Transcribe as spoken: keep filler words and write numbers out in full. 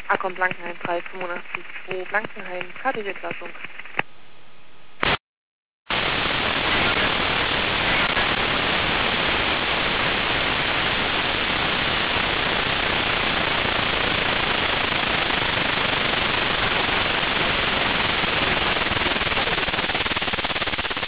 Akkon Blankenheim drei fünfundachtzig zwei Blankenheim, K T W Klassung.